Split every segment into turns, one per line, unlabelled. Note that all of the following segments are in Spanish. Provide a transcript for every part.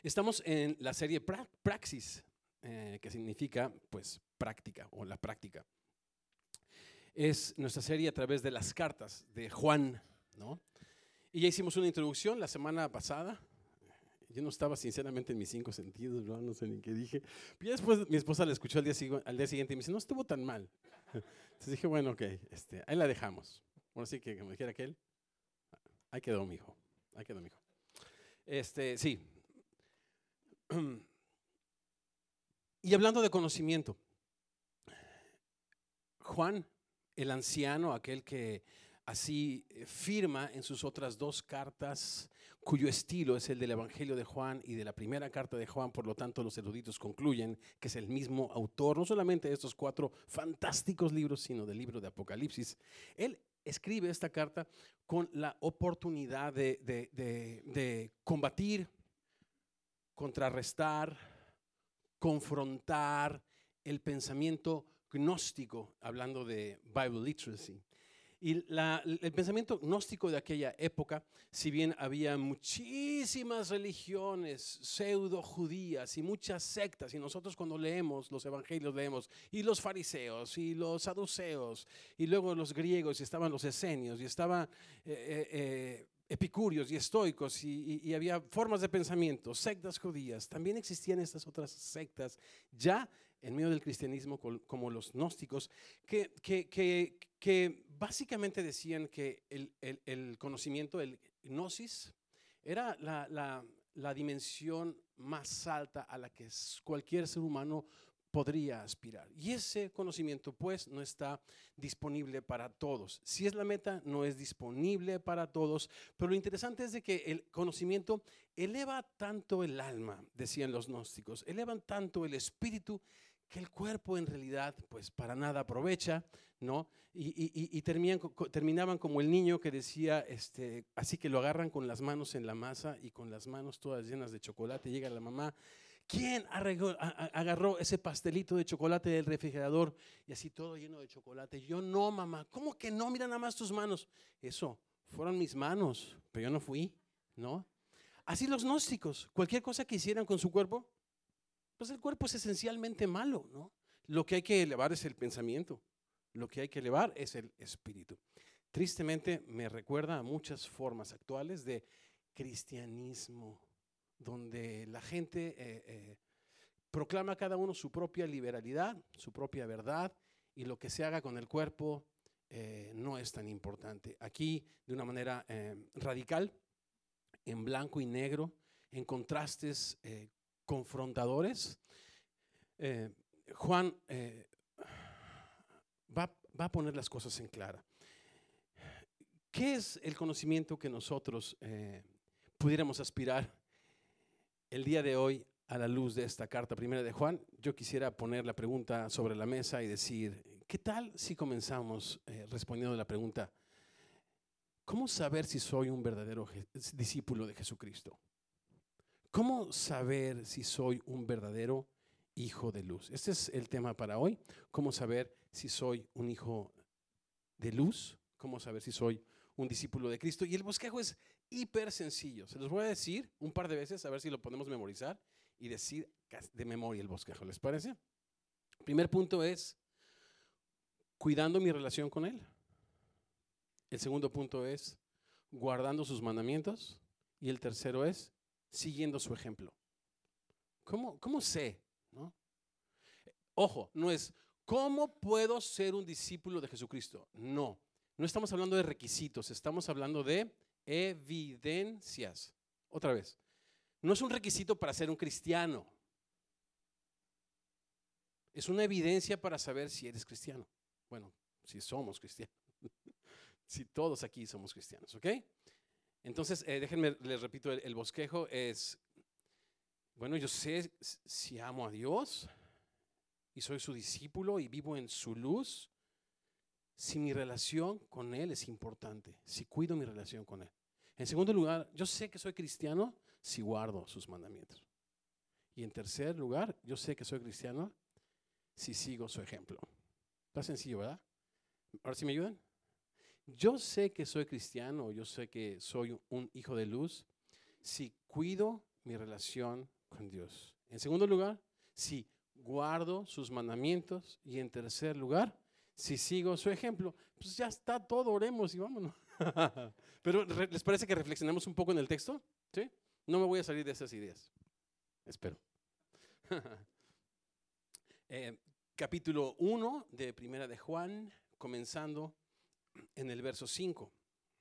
Estamos en la serie Praxis, que significa pues práctica o la práctica. Es nuestra serie a través de las cartas de Juan, ¿no? Y ya hicimos una introducción la semana pasada. Yo no estaba sinceramente en mis 5 sentidos, no sé ni qué dije. Pero ya después mi esposa la escuchó al día siguiente y me dice, no estuvo tan mal. Entonces dije, bueno, ok, ahí la dejamos. Bueno, sí que me dijera aquel, ahí quedó mi hijo, ahí quedó mi hijo. Sí. Y hablando de conocimiento, Juan, el anciano, aquel que así firma en sus otras 2 cartas, cuyo estilo es el del Evangelio de Juan y de la primera carta de Juan, por lo tanto los eruditos concluyen que es el mismo autor, no solamente de estos 4 fantásticos libros, sino del libro de Apocalipsis. Él escribe esta carta con la oportunidad de combatir, contrarrestar, confrontar el pensamiento gnóstico, hablando de Bible literacy. Y el pensamiento gnóstico de aquella época, si bien había muchísimas religiones pseudo judías y muchas sectas, y nosotros cuando leemos los evangelios leemos, y los fariseos, y los saduceos, y luego los griegos, y estaban los esenios, y estaban epicúreos y estoicos, y había formas de pensamiento, sectas judías. También existían estas otras sectas ya en medio del cristianismo, como los gnósticos, que básicamente decían que el conocimiento, el gnosis, era la dimensión más alta a la que cualquier ser humano podría aspirar. Y ese conocimiento pues no está disponible para todos. Si es la meta, no es disponible para todos, pero lo interesante es de que el conocimiento eleva tanto el alma, decían los gnósticos, elevan tanto el espíritu, que el cuerpo en realidad pues para nada aprovecha, ¿no? Y terminaban como el niño que decía, así que lo agarran con las manos en la masa y con las manos todas llenas de chocolate, llega la mamá, ¿quién agarró ese pastelito de chocolate del refrigerador y así todo lleno de chocolate? Yo no, mamá. ¿Cómo que no? Mira nada más tus manos. Eso, fueron mis manos, pero yo no fui, ¿no? Así los gnósticos, cualquier cosa que hicieran con su cuerpo, pues el cuerpo es esencialmente malo, ¿no? Lo que hay que elevar es el pensamiento, lo que hay que elevar es el espíritu. Tristemente me recuerda a muchas formas actuales de cristianismo, donde la gente proclama cada uno su propia liberalidad, su propia verdad, y lo que se haga con el cuerpo no es tan importante. Aquí, de una manera radical, en blanco y negro, en contrastes confrontadores, Juan va a poner las cosas en clara. ¿Qué es el conocimiento que nosotros pudiéramos aspirar el día de hoy a la luz de esta carta primera de Juan? Yo quisiera poner la pregunta sobre la mesa y decir, ¿qué tal si comenzamos respondiendo la pregunta, ¿cómo saber si soy un verdadero discípulo de Jesucristo? ¿Cómo saber si soy un verdadero hijo de luz? Este es el tema para hoy. ¿Cómo saber si soy un hijo de luz? ¿Cómo saber si soy un discípulo de Cristo? Y el bosquejo es hiper sencillo. Se los voy a decir un par de veces a ver si lo podemos memorizar y decir de memoria el bosquejo. ¿Les parece? El primer punto es cuidando mi relación con Él. El segundo punto es guardando sus mandamientos. Y el tercero es siguiendo su ejemplo. ¿Cómo sé? ¿No? Ojo, no es ¿cómo puedo ser un discípulo de Jesucristo? No estamos hablando de requisitos, estamos hablando de evidencias. Otra vez, no es un requisito para ser un cristiano, es una evidencia para saber si eres cristiano. Bueno, si somos cristianos, si todos aquí somos cristianos, ¿ok? Entonces, déjenme, les repito, el bosquejo es, bueno, yo sé si amo a Dios y soy su discípulo y vivo en su luz, si mi relación con Él es importante, si cuido mi relación con Él. En segundo lugar, yo sé que soy cristiano si guardo sus mandamientos. Y en tercer lugar, yo sé que soy cristiano si sigo su ejemplo. Está sencillo, ¿verdad? Ahora sí me ayudan. Yo sé que soy cristiano, yo sé que soy un hijo de luz si cuido mi relación con Dios. En segundo lugar, si guardo sus mandamientos. Y en tercer lugar, si sigo su ejemplo. Pues ya está todo, oremos y vámonos. Pero ¿les parece que reflexionemos un poco en el texto? ¿Sí? No me voy a salir de esas ideas. Espero. Capítulo 1 de Primera de Juan, comenzando en el verso 5.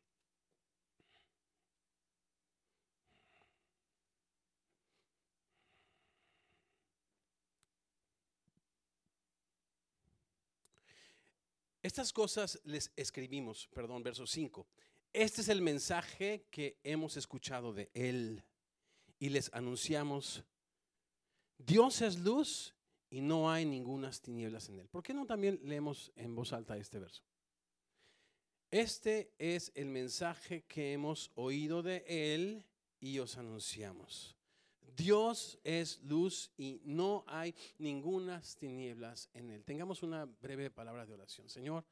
Estas cosas les escribimos, verso 5. Este es el mensaje que hemos escuchado de Él y les anunciamos: Dios es luz y no hay ningunas tinieblas en Él. ¿Por qué no también leemos en voz alta este verso? Este es el mensaje que hemos oído de Él y os anunciamos. Dios es luz y no hay ningunas tinieblas en Él. Tengamos una breve palabra de oración. Señor,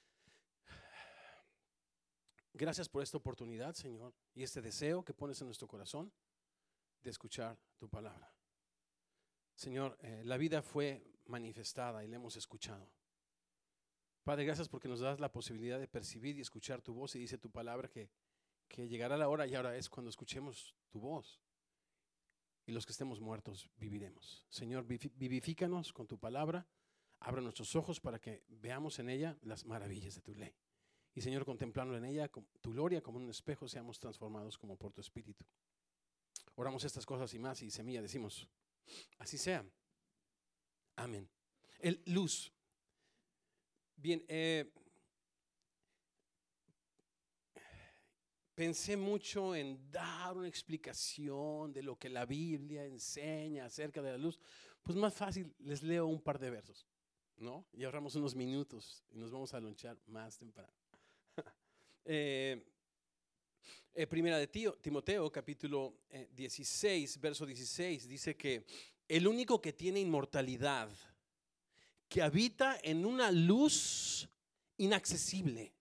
gracias por esta oportunidad, Señor, y este deseo que pones en nuestro corazón de escuchar tu palabra. Señor, la vida fue manifestada y la hemos escuchado. Padre, gracias porque nos das la posibilidad de percibir y escuchar tu voz, y dice tu palabra que llegará la hora, y ahora es cuando escuchemos tu voz. Y los que estemos muertos viviremos. Señor, vivifícanos con tu palabra. Abre nuestros ojos para que veamos en ella las maravillas de tu ley. Y Señor, contemplando en ella tu gloria como en un espejo, seamos transformados como por tu espíritu. Oramos estas cosas y más, y semilla decimos: así sea. Amén. Luz. Bien, pensé mucho en dar una explicación de lo que la Biblia enseña acerca de la luz. Pues más fácil, les leo un par de versos, ¿no? Y ahorramos unos minutos y nos vamos a lonchar más temprano. Primera de Timoteo, capítulo 16, verso 16, dice que el único que tiene inmortalidad, que habita en una luz inaccesible,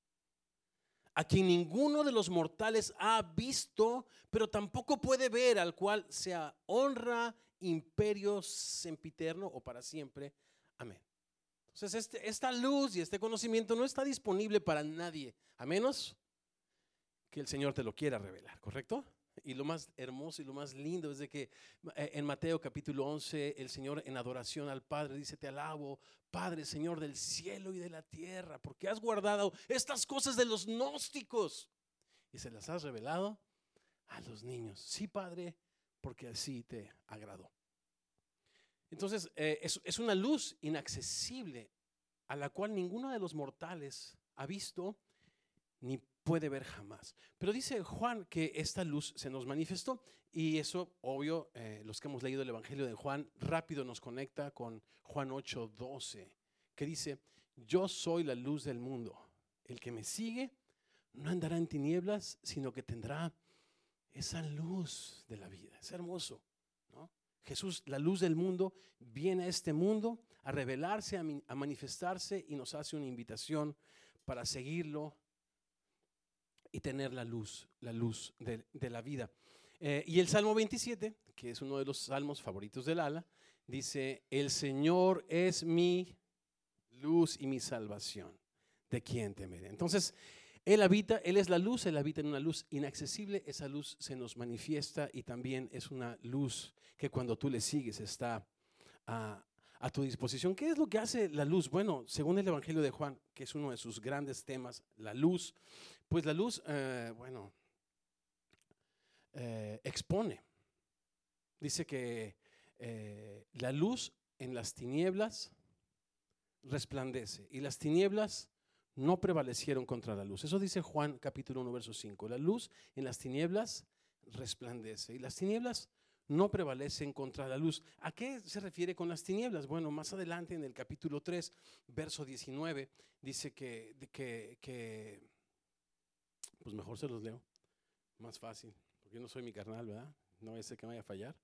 a quien ninguno de los mortales ha visto, pero tampoco puede ver, al cual sea honra, imperio sempiterno o para siempre. Amén. Entonces esta luz y este conocimiento no está disponible para nadie, a menos que el Señor te lo quiera revelar, ¿correcto? Y lo más hermoso y lo más lindo es de que en Mateo capítulo 11 el Señor, en adoración al Padre, dice: te alabo, Padre, Señor del cielo y de la tierra, porque has guardado estas cosas de los gnósticos y se las has revelado a los niños. Sí, Padre, porque así te agradó. Entonces es una luz inaccesible a la cual ninguno de los mortales ha visto ni puede ver jamás. Pero dice Juan que esta luz se nos manifestó, y eso, obvio, los que hemos leído el Evangelio de Juan, rápido nos conecta con Juan 8:12, que dice: yo soy la luz del mundo. El que me sigue no andará en tinieblas, sino que tendrá esa luz de la vida. Es hermoso, ¿no? Jesús, la luz del mundo, viene a este mundo a revelarse, a manifestarse, y nos hace una invitación para seguirlo y tener la luz de la vida. Y el Salmo 27, que es uno de los salmos favoritos del Ala, dice: el Señor es mi luz y mi salvación, ¿de quién temeré? Entonces, Él es la luz, Él habita en una luz inaccesible. Esa luz se nos manifiesta, y también es una luz que cuando tú le sigues está a tu disposición. ¿Qué es lo que hace la luz? Bueno, según el Evangelio de Juan, que es uno de sus grandes temas, la luz, pues la luz, expone. Dice que la luz en las tinieblas resplandece, y las tinieblas no prevalecieron contra la luz. Eso dice Juan capítulo 1, verso 5. La luz en las tinieblas resplandece, y las tinieblas no prevalecen contra la luz. ¿A qué se refiere con las tinieblas? Bueno, más adelante en el capítulo 3, verso 19, dice que pues mejor se los leo, más fácil, porque yo no soy mi carnal, ¿verdad? No vaya a ser que me vaya a fallar.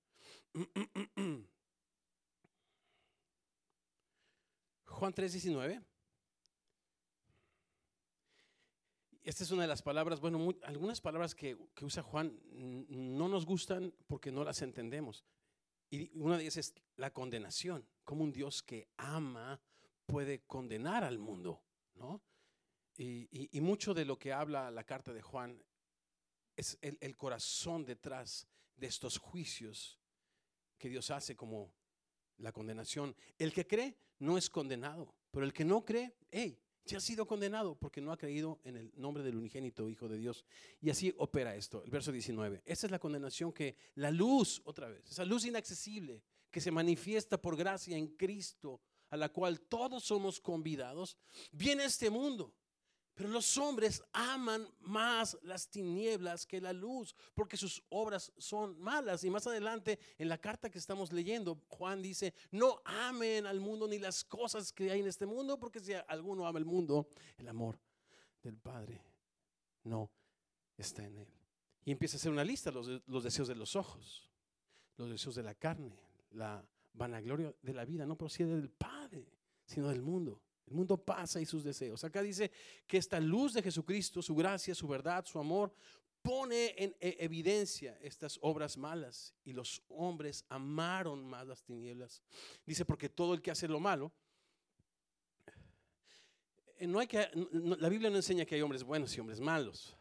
Juan 3:19. esta es una de las palabras, bueno, algunas palabras que usa Juan no nos gustan porque no las entendemos. Y una de ellas es la condenación, como un Dios que ama puede condenar al mundo, ¿no? Y mucho de lo que habla la carta de Juan es el corazón detrás de estos juicios que Dios hace, como la condenación. El que cree no es condenado, pero el que no cree, ya ha sido condenado porque no ha creído en el nombre del unigénito Hijo de Dios. Y así opera esto, el verso 19. Esa es la condenación, que la luz, otra vez, esa luz inaccesible que se manifiesta por gracia en Cristo, a la cual todos somos convidados, viene a este mundo. Pero los hombres aman más las tinieblas que la luz, porque sus obras son malas. Y más adelante, en la carta que estamos leyendo, Juan dice: no amen al mundo ni las cosas que hay en este mundo, porque si alguno ama el mundo, el amor del Padre no está en él. Y empieza a hacer una lista: los deseos de los ojos, los deseos de la carne, la vanagloria de la vida no procede del Padre, sino del mundo. El mundo pasa y sus deseos. Acá dice que esta luz de Jesucristo, su gracia, su verdad, su amor, pone en evidencia estas obras malas, y los hombres amaron más las tinieblas. Dice, porque todo el que hace lo malo, la Biblia no enseña que hay hombres buenos y hombres malos.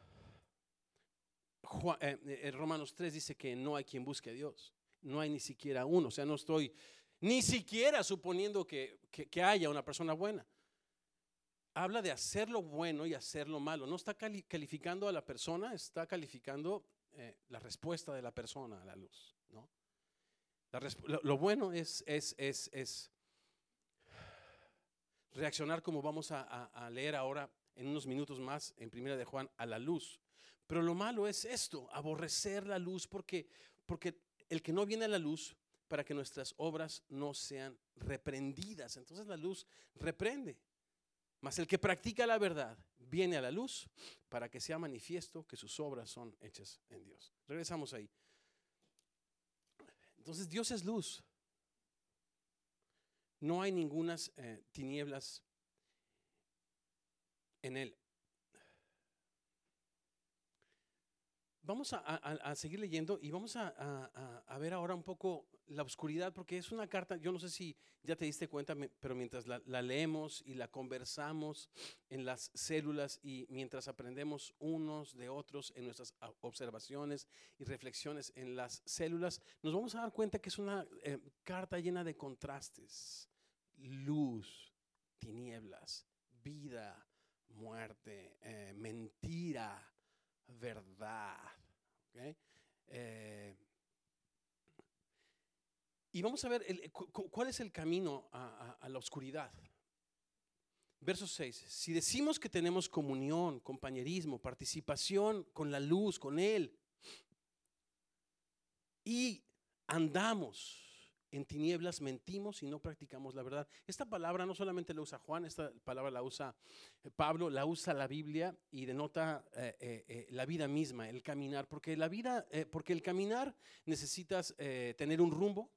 Romanos 3 dice que no hay quien busque a Dios. No hay ni siquiera uno. O sea, no estoy ni siquiera suponiendo que haya una persona buena. Habla de hacer lo bueno y hacer lo malo. No está calificando a la persona, está calificando la respuesta de la persona a la luz, ¿no? Lo bueno es reaccionar como vamos a leer ahora en unos minutos más en Primera de Juan, a la luz. Pero lo malo es esto: aborrecer la luz, porque el que no viene a la luz, para que nuestras obras no sean reprendidas. Entonces la luz reprende. Mas el que practica la verdad viene a la luz, para que sea manifiesto que sus obras son hechas en Dios. Regresamos ahí. Entonces Dios es luz. No hay ningunas tinieblas en él. Vamos a seguir leyendo y vamos a ver ahora un poco la oscuridad, porque es una carta, yo no sé si ya te diste cuenta, pero mientras la leemos y la conversamos en las células, y mientras aprendemos unos de otros en nuestras observaciones y reflexiones en las células, nos vamos a dar cuenta que es una carta llena de contrastes: luz, tinieblas, vida, muerte, mentira, verdad. ¿Okay? Y vamos a ver cuál es el camino a la oscuridad. Verso 6: si decimos que tenemos comunión, compañerismo, participación con la luz, con Él, y andamos en tinieblas, mentimos y no practicamos la verdad. Esta palabra no solamente la usa Juan, esta palabra la usa Pablo, la usa la Biblia, y denota la vida misma, el caminar, porque porque el caminar necesitas tener un rumbo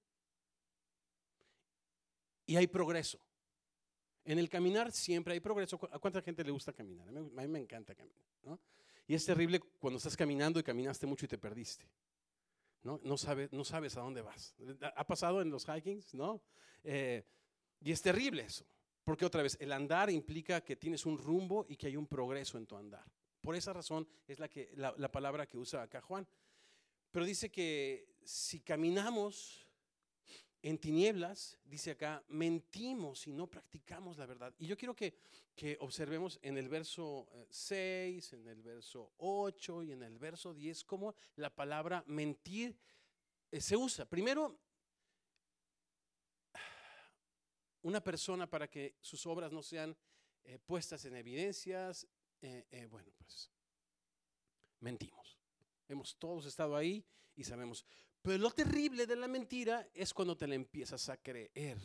y hay progreso. En el caminar siempre hay progreso. ¿A cuánta gente le gusta caminar? A mí me encanta caminar, ¿no? Y es terrible cuando estás caminando y caminaste mucho y te perdiste. No sabes a dónde vas. ¿Ha pasado en los hikings? ¿No? Y es terrible eso, porque otra vez el andar implica que tienes un rumbo y que hay un progreso en tu andar. Por esa razón es la palabra que usa acá Juan. Pero dice que si caminamos en tinieblas, dice acá, mentimos y no practicamos la verdad. Y yo quiero que observemos en el verso 6, en el verso 8 y en el verso 10 cómo la palabra mentir se usa. Primero, una persona, para que sus obras no sean puestas en evidencias, bueno, pues mentimos. Hemos todos estado ahí y sabemos. Pero lo terrible de la mentira es cuando te la empiezas a creer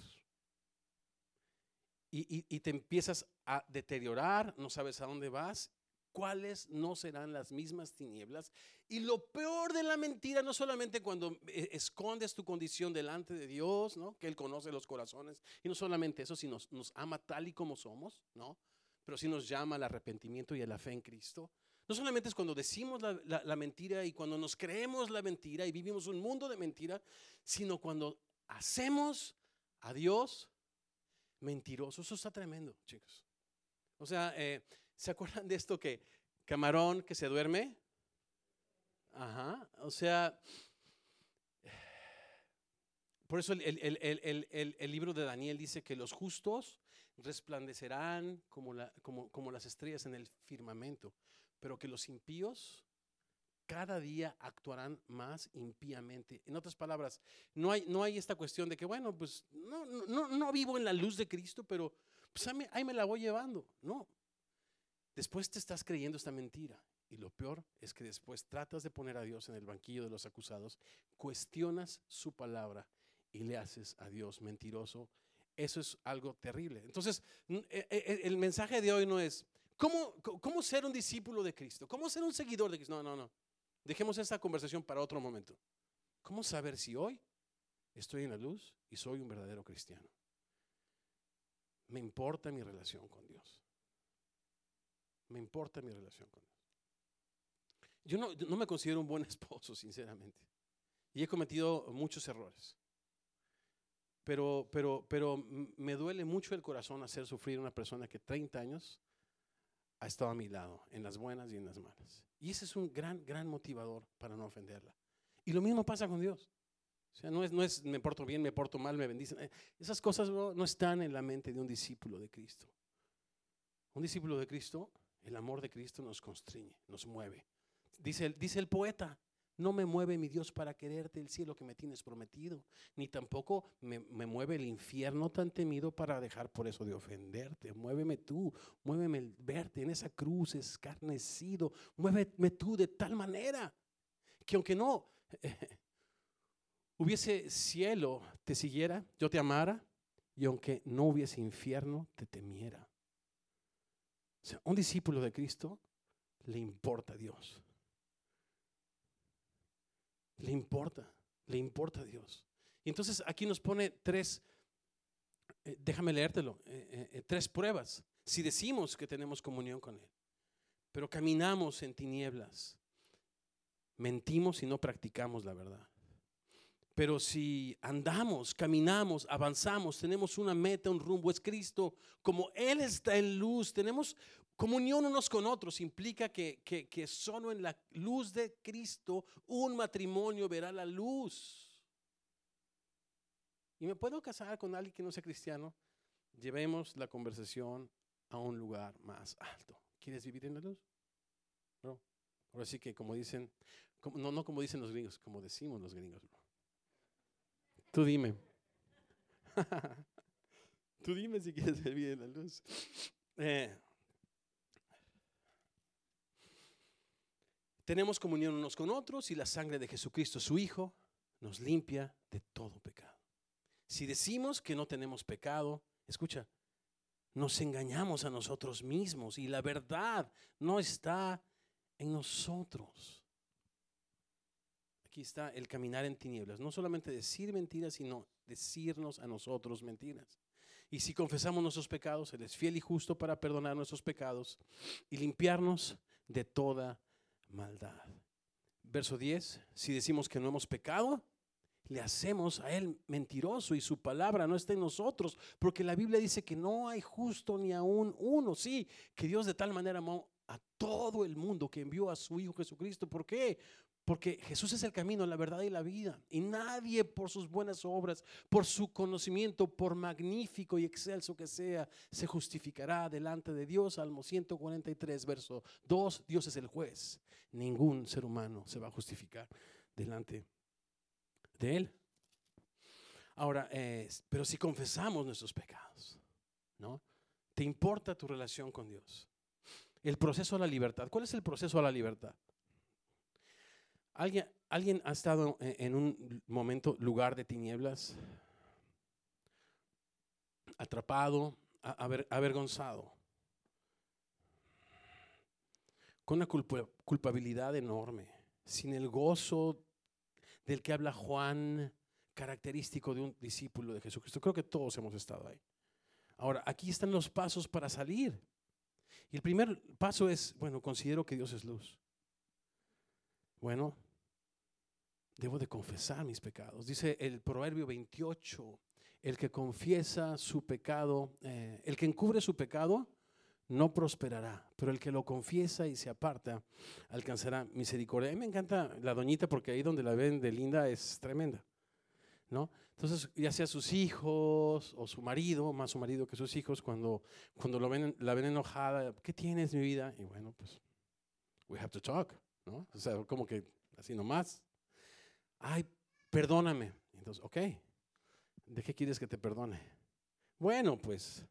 y te empiezas a deteriorar, no sabes a dónde vas, cuáles no serán las mismas tinieblas. Y lo peor de la mentira, no solamente cuando escondes tu condición delante de Dios, ¿no? Que Él conoce los corazones, y no solamente eso, sino nos ama tal y como somos, ¿no? pero sí nos llama al arrepentimiento y a la fe en Cristo. No solamente es cuando decimos la mentira y cuando nos creemos la mentira y vivimos un mundo de mentira, sino cuando hacemos a Dios mentiroso. Eso está tremendo, chicos. O sea, ¿se acuerdan de esto que camarón que se duerme? Ajá, o sea, por eso el libro de Daniel dice que los justos resplandecerán como las estrellas en el firmamento, pero que los impíos cada día actuarán más impíamente. En otras palabras, no hay esta cuestión de que, bueno, pues no vivo en la luz de Cristo, pero pues ahí me la voy llevando. No, después te estás creyendo esta mentira. Y lo peor es que después tratas de poner a Dios en el banquillo de los acusados, cuestionas su palabra y le haces a Dios mentiroso. Eso es algo terrible. Entonces, el mensaje de hoy no es ¿cómo ser un discípulo de Cristo? ¿Cómo ser un seguidor de Cristo? No. Dejemos esta conversación para otro momento. ¿Cómo saber si hoy estoy en la luz y soy un verdadero cristiano? Me importa mi relación con Dios. Me importa mi relación con Dios. Yo no me considero un buen esposo, sinceramente. Y he cometido muchos errores. Pero me duele mucho el corazón hacer sufrir a una persona que 30 años ha estado a mi lado, en las buenas y en las malas. Y ese es un gran motivador para no ofenderla. Y lo mismo pasa con Dios. O sea, no es me porto bien, me porto mal, me bendicen. Esas cosas no están en la mente de un discípulo de Cristo. Un discípulo de Cristo, el amor de Cristo nos constriñe, nos mueve. Dice el poeta: no me mueve mi Dios para quererte el cielo que me tienes prometido, ni tampoco me mueve el infierno tan temido para dejar por eso de ofenderte. Muéveme tú, muéveme el verte en esa cruz escarnecido. Muéveme tú de tal manera que aunque no hubiese cielo te siguiera, yo te amara, y aunque no hubiese infierno te temiera. O sea, un discípulo de Cristo le importa a Dios. Le importa a Dios. Y entonces aquí nos pone déjame leértelo, 3 pruebas. Si decimos que tenemos comunión con Él, pero caminamos en tinieblas, mentimos y no practicamos la verdad. Pero si andamos, caminamos, avanzamos, tenemos una meta, un rumbo, es Cristo, como Él está en luz, tenemos comunión unos con otros. Implica que solo en la luz de Cristo un matrimonio verá la luz. ¿Y me puedo casar con alguien que no sea cristiano? Llevemos la conversación a un lugar más alto. ¿Quieres vivir en la luz? No. Ahora sí que como dicen, no como dicen los gringos, como decimos los gringos. Tú dime. Tú dime si quieres vivir en la luz. Tenemos comunión unos con otros y la sangre de Jesucristo, su Hijo, nos limpia de todo pecado. Si decimos que no tenemos pecado, escucha, nos engañamos a nosotros mismos y la verdad no está en nosotros. Aquí está el caminar en tinieblas. No solamente decir mentiras, sino decirnos a nosotros mentiras. Y si confesamos nuestros pecados, Él es fiel y justo para perdonar nuestros pecados y limpiarnos de toda maldad. Verso 10, si decimos que no hemos pecado, le hacemos a Él mentiroso y su palabra no está en nosotros, porque la Biblia dice que no hay justo ni aún uno. Sí, que Dios de tal manera amó a todo el mundo que envió a su Hijo Jesucristo. ¿Por qué? Porque Jesús es el camino, la verdad y la vida, y nadie por sus buenas obras, por su conocimiento, por magnífico y excelso que sea, se justificará delante de Dios. Salmo 143, verso 2, Dios es el juez. Ningún ser humano se va a justificar delante de Él. Ahora, pero si confesamos nuestros pecados, ¿no? ¿Te importa tu relación con Dios? El proceso a la libertad. ¿Cuál es el proceso a la libertad? ¿Alguien ha estado en un lugar de tinieblas? Atrapado, avergonzado, con una culpabilidad enorme, sin el gozo del que habla Juan, característico de un discípulo de Jesucristo. Creo que todos hemos estado ahí. Ahora, aquí están los pasos para salir. Y el primer paso es, bueno, considero que Dios es luz. Bueno, debo de confesar mis pecados. Dice el Proverbio 28, el que confiesa su pecado, el que encubre su pecado no prosperará, pero el que lo confiesa y se aparta alcanzará misericordia. A mí me encanta la doñita porque ahí donde la ven de linda es tremenda, ¿no? Entonces, ya sea sus hijos o su marido, más su marido que sus hijos, cuando la ven enojada, ¿qué tienes, mi vida? Y bueno, pues, we have to talk, ¿no? O sea, como que así nomás. Ay, perdóname. Entonces, ok, ¿de qué quieres que te perdone? Bueno, pues,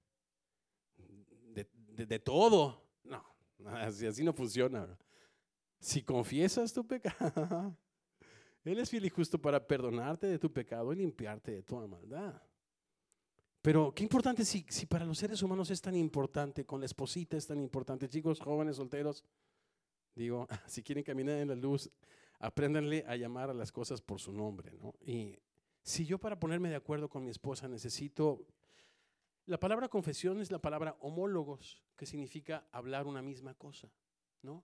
de todo. No, así no funciona. Si confiesas tu pecado, Él es fiel y justo para perdonarte de tu pecado y limpiarte de toda maldad. Pero qué importante si para los seres humanos es tan importante, con la esposita es tan importante. Chicos, jóvenes, solteros, digo, si quieren caminar en la luz, apréndanle a llamar a las cosas por su nombre, ¿no? Y si yo para ponerme de acuerdo con mi esposa necesito, la palabra confesión es la palabra homólogos, que significa hablar una misma cosa, ¿no?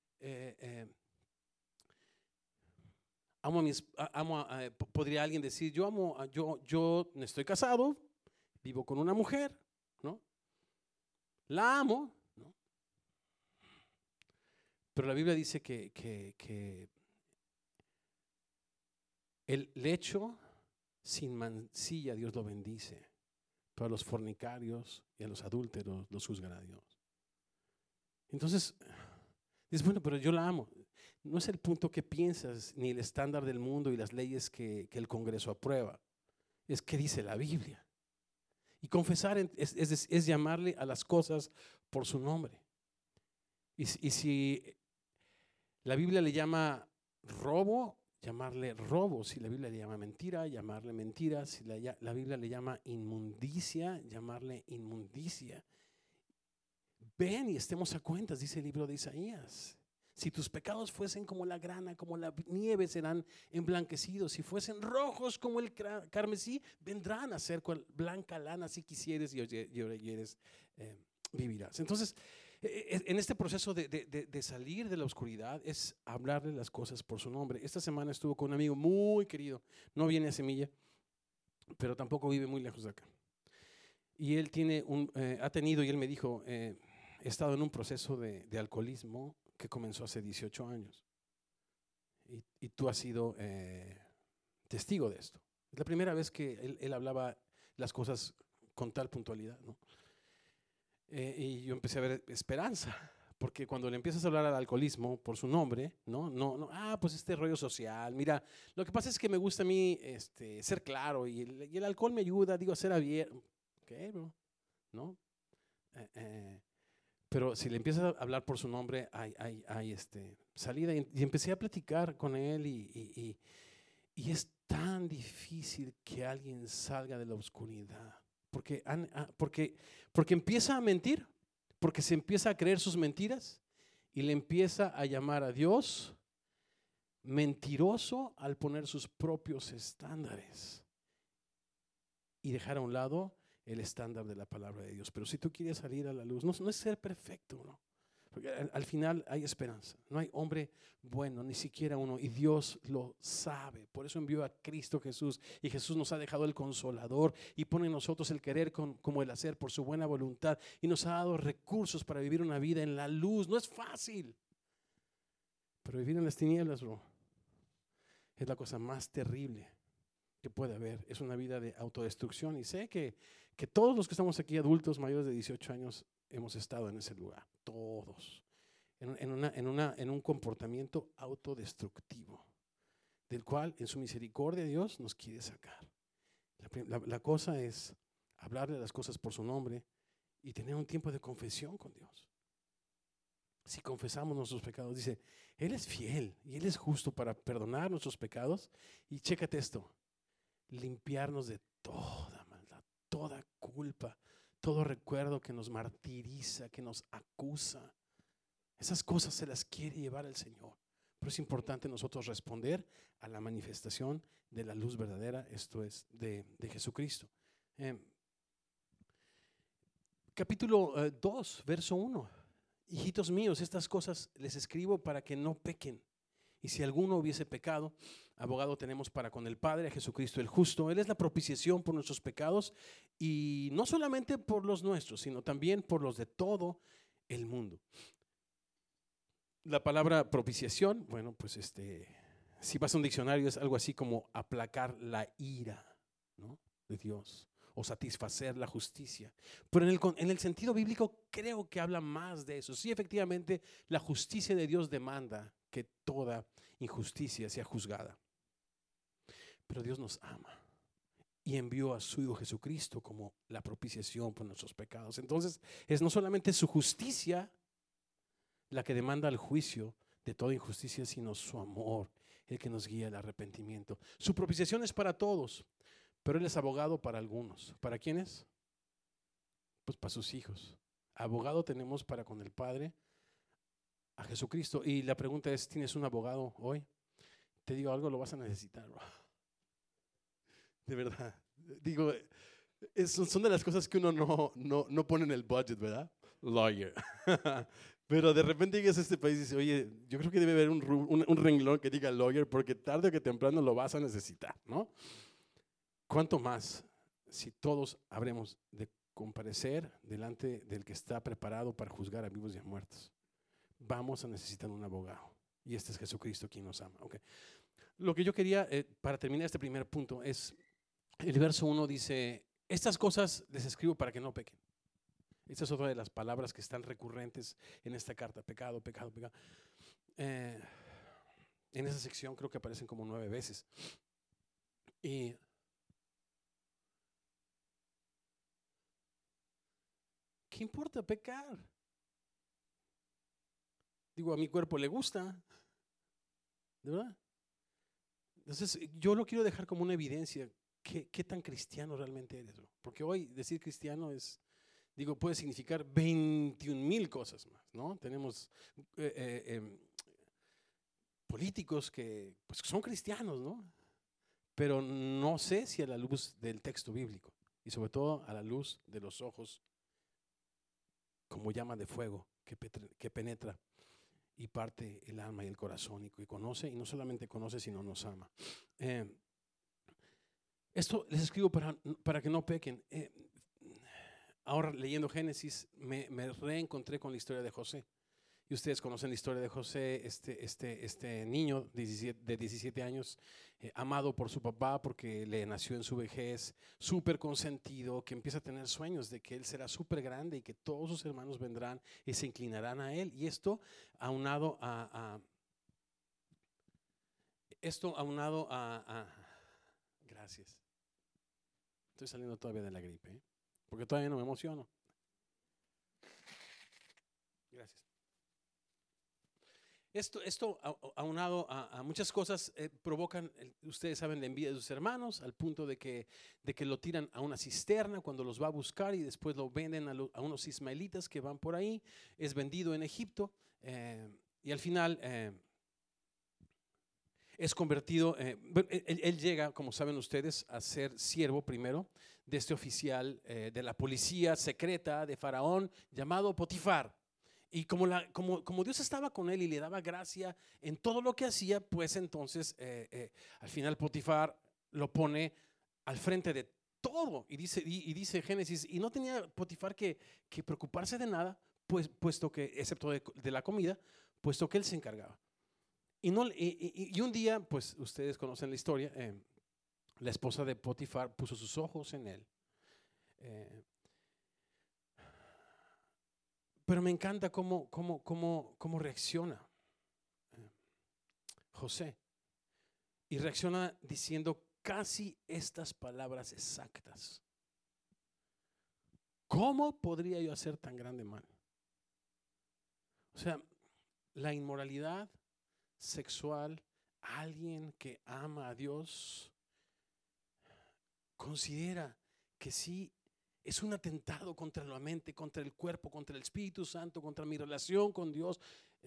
Podría alguien decir, yo estoy casado, vivo con una mujer, ¿no? La amo, ¿no? Pero la Biblia dice que el lecho sin mancilla Dios lo bendice, pero a los fornicarios y a los adúlteros los juzgará Dios. Entonces, dices, bueno, pero yo la amo. No es el punto que piensas, ni el estándar del mundo y las leyes que el Congreso aprueba. Es que dice la Biblia. Y confesar es llamarle a las cosas por su nombre. Y si la Biblia le llama robo, llamarle robo. Si la Biblia le llama mentira, llamarle mentira. Si la Biblia le llama inmundicia, llamarle inmundicia. Ven y estemos a cuentas, dice el libro de Isaías. Si tus pecados fuesen como la grana, como la nieve, serán emblanquecidos. Si fuesen rojos como el carmesí, vendrán a ser cual blanca lana. Si quisieres y oyeres, vivirás. Entonces, en este proceso de salir de la oscuridad es hablarle las cosas por su nombre. Esta semana estuve con un amigo muy querido, no viene a Semilla, pero tampoco vive muy lejos de acá. Y él ha tenido, y él me dijo, he estado en un proceso de alcoholismo que comenzó hace 18 años. Y tú has sido testigo de esto. Es la primera vez que él hablaba las cosas con tal puntualidad, ¿no? Y yo empecé a ver esperanza, porque cuando le empiezas a hablar al alcoholismo por su nombre, no, pues este rollo social, mira, lo que pasa es que me gusta a mí ser claro y el alcohol me ayuda, digo, a ser abierto, ok, bro, ¿no? Pero si le empiezas a hablar por su nombre, hay salida. Y empecé a platicar con él y es tan difícil que alguien salga de la oscuridad. Porque empieza a mentir, porque se empieza a creer sus mentiras y le empieza a llamar a Dios mentiroso al poner sus propios estándares y dejar a un lado el estándar de la palabra de Dios. Pero si tú quieres salir a la luz, no es ser perfecto, ¿no? Porque al final hay esperanza. No hay hombre bueno, ni siquiera uno, y Dios lo sabe. Por eso envió a Cristo Jesús, y Jesús nos ha dejado el Consolador y pone en nosotros el querer como el hacer por su buena voluntad, y nos ha dado recursos para vivir una vida en la luz. No es fácil, pero vivir en las tinieblas, bro, es la cosa más terrible que puede haber. Es una vida de autodestrucción, y sé que todos los que estamos aquí, adultos mayores de 18 años, hemos estado en ese lugar, todos, en un comportamiento autodestructivo, del cual en su misericordia Dios nos quiere sacar. La cosa es hablarle las cosas por su nombre y tener un tiempo de confesión con Dios. Si confesamos nuestros pecados, dice, Él es fiel y Él es justo para perdonar nuestros pecados, y chécate esto, limpiarnos de toda maldad, toda culpa, todo recuerdo que nos martiriza, que nos acusa. Esas cosas se las quiere llevar el Señor. Pero es importante nosotros responder a la manifestación de la luz verdadera, esto es, de Jesucristo. Capítulo 2, verso 1. hijitos míos, estas cosas les escribo para que no pequen. Y si alguno hubiese pecado, abogado tenemos para con el Padre, a Jesucristo el justo. Él es la propiciación por nuestros pecados, y no solamente por los nuestros, sino también por los de todo el mundo. La palabra propiciación, bueno, pues si vas a un diccionario, es algo así como aplacar la ira, ¿no?, de Dios, o satisfacer la justicia. Pero en el sentido bíblico creo que habla más de eso. Sí, efectivamente, la justicia de Dios demanda que toda injusticia sea juzgada. Pero Dios nos ama y envió a su Hijo Jesucristo como la propiciación por nuestros pecados. Entonces, es no solamente su justicia la que demanda el juicio de toda injusticia, sino su amor, el que nos guía al arrepentimiento. Su propiciación es para todos, pero Él es abogado para algunos. ¿Para quiénes? Pues para sus hijos. Abogado tenemos para con el Padre, a Jesucristo. Y la pregunta es, ¿tienes un abogado hoy? Te digo algo, lo vas a necesitar, bro. De verdad. Digo, son de las cosas que uno no pone en el budget, ¿verdad? Lawyer. Pero de repente llegas a este país y dices, oye, yo creo que debe haber un renglón que diga lawyer, porque tarde o que temprano lo vas a necesitar, ¿no? ¿Cuánto más si todos habremos de comparecer delante del que está preparado para juzgar a vivos y a muertos? Vamos a necesitar un abogado, y este es Jesucristo quien nos ama. Okay. Lo que yo quería, para terminar este primer punto, es el verso 1 dice, estas cosas les escribo para que no pequen. Esta es otra de las palabras que están recurrentes en esta carta, pecado, pecado, pecado. En esa sección creo que aparecen como 9 veces. Y ¿qué importa pecar? Digo, a mi cuerpo le gusta, ¿de verdad? Entonces, yo lo quiero dejar como una evidencia. ¿Qué tan cristiano realmente eres, bro? Porque hoy decir cristiano es, digo, puede significar 21,000 cosas más, ¿no? Tenemos políticos que pues son cristianos, ¿no? Pero no sé si a la luz del texto bíblico, y sobre todo a la luz de los ojos como llama de fuego que penetra y parte el alma y el corazón, y que conoce, y no solamente conoce, sino nos ama. Esto les escribo para que no pequen. Ahora, leyendo Génesis, me reencontré con la historia de José. Y ustedes conocen la historia de José, este niño de 17 años, amado por su papá porque le nació en su vejez, súper consentido, que empieza a tener sueños de que él será súper grande y que todos sus hermanos vendrán y se inclinarán a él. Y esto aunado gracias. Estoy saliendo todavía de la gripe, porque todavía no me emociono. Gracias. Esto aunado a muchas cosas provocan, ustedes saben, la envidia de sus hermanos, al punto de que lo tiran a una cisterna cuando los va a buscar, y después lo venden a unos ismaelitas que van por ahí. Es vendido en Egipto, y al final es convertido. Él llega, como saben ustedes, a ser siervo primero de este oficial de la policía secreta de Faraón llamado Potifar. Y como Dios estaba con él y le daba gracia en todo lo que hacía, pues entonces al final Potifar lo pone al frente de todo. Y dice Génesis, y no tenía Potifar que preocuparse de nada, pues, puesto que, excepto de la comida, puesto que él se encargaba. Y un día, pues ustedes conocen la historia, la esposa de Potifar puso sus ojos en él. Pero me encanta cómo reacciona José. Y reacciona diciendo casi estas palabras exactas: ¿cómo podría yo hacer tan grande mal? O sea, la inmoralidad sexual, alguien que ama a Dios considera que sí es un atentado contra la mente, contra el cuerpo, contra el Espíritu Santo, contra mi relación con Dios.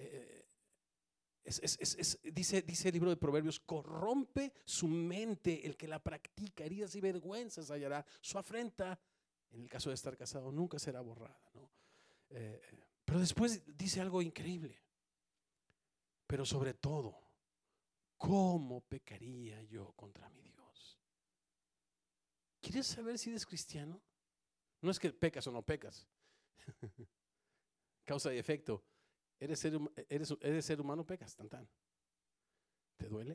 Dice el libro de Proverbios: corrompe su mente el que la practica, heridas y vergüenzas hallará. Su afrenta, en el caso de estar casado, nunca será borrada, ¿no? Pero después dice algo increíble. Pero sobre todo, ¿cómo pecaría yo contra mi Dios? ¿Quieres saber si eres cristiano? No es que pecas o no pecas. Causa y efecto. Eres ser humano, pecas, tan tan. ¿Te duele?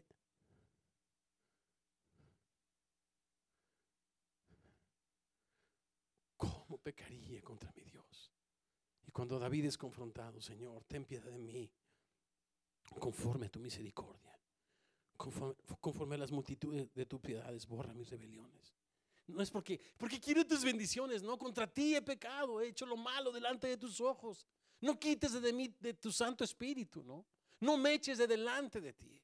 ¿Cómo pecaría contra mi Dios? Y cuando David es confrontado, Señor, ten piedad de mí, conforme a tu misericordia, conforme a las multitudes de tus piedades, borra mis rebeliones. No es porque quiero tus bendiciones, no, contra ti he pecado, he hecho lo malo delante de tus ojos. No quites de mí, de tu Santo Espíritu, no me eches de delante de ti.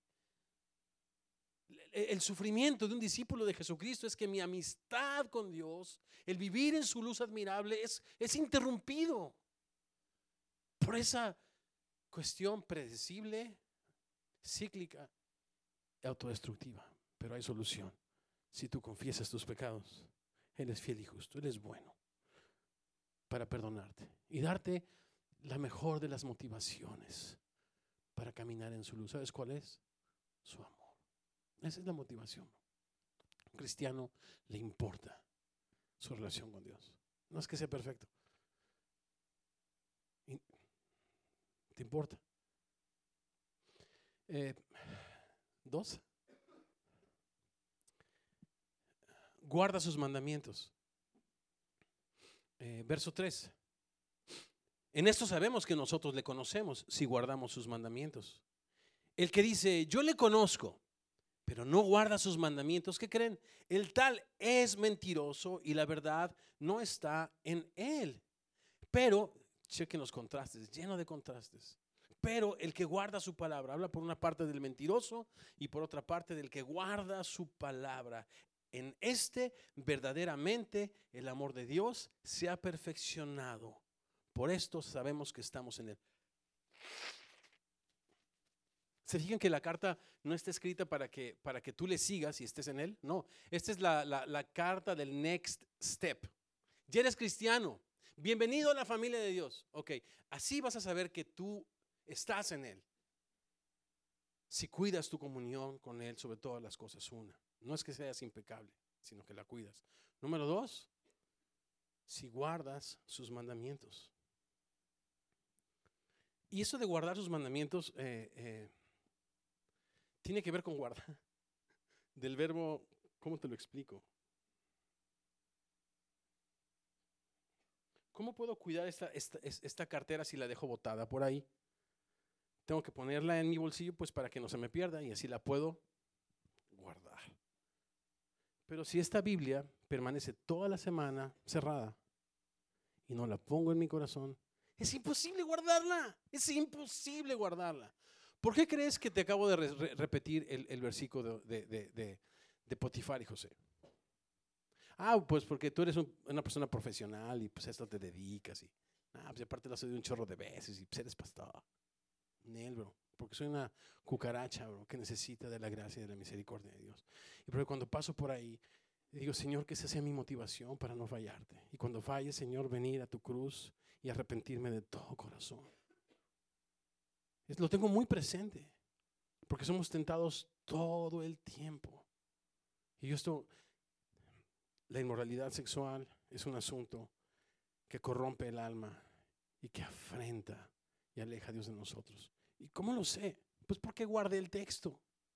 El sufrimiento de un discípulo de Jesucristo es que mi amistad con Dios, el vivir en su luz admirable, es interrumpido por esa cuestión predecible, cíclica y autodestructiva. Pero hay solución. Si tú confiesas tus pecados, Él es fiel y justo, Él es bueno para perdonarte y darte la mejor de las motivaciones para caminar en su luz. ¿Sabes cuál es? Su amor. Esa es la motivación. A un cristiano le importa su relación con Dios. No es que sea perfecto. ¿Te importa? 2. Guarda sus mandamientos. Verso 3. En esto sabemos que nosotros le conocemos si guardamos sus mandamientos. El que dice, yo le conozco, pero no guarda sus mandamientos, ¿qué creen? El tal es mentiroso y la verdad no está en él. Pero, chequen los contrastes, lleno de contrastes. Pero el que guarda su palabra, habla por una parte del mentiroso y por otra parte del que guarda su palabra. En verdaderamente el amor de Dios se ha perfeccionado. Por esto sabemos que estamos en él. ¿Se fijan que la carta no está escrita para que tú le sigas y estés en él? No, esta es la carta del next step. Ya eres cristiano, bienvenido a la familia de Dios. Ok, así vas a saber que tú estás en él. Si cuidas tu comunión con él sobre todas las cosas, una. No es que seas impecable, sino que la cuidas. Número 2, si guardas sus mandamientos. Y eso de guardar sus mandamientos tiene que ver con guardar. Del verbo, ¿cómo te lo explico? ¿Cómo puedo cuidar esta cartera si la dejo botada por ahí? Tengo que ponerla en mi bolsillo pues para que no se me pierda y así la puedo guardar. Pero si esta Biblia permanece toda la semana cerrada y no la pongo en mi corazón, es imposible guardarla. Es imposible guardarla. ¿Por qué crees que te acabo de repetir el versículo de Potifar y José? Pues porque tú eres una persona profesional y pues a esto te dedicas. Pues aparte lo has oído un chorro de veces y pues eres pastor. Nel, bro, porque soy una cucaracha, bro, que necesita de la gracia y de la misericordia de Dios. Y porque cuando paso por ahí, digo, Señor, que esa sea mi motivación para no fallarte. Y cuando falle, Señor, venir a tu cruz y arrepentirme de todo corazón. Lo tengo muy presente, porque somos tentados todo el tiempo. Y la inmoralidad sexual es un asunto que corrompe el alma y que afrenta y aleja a Dios de nosotros. ¿Y cómo lo sé? Pues porque guardé el texto.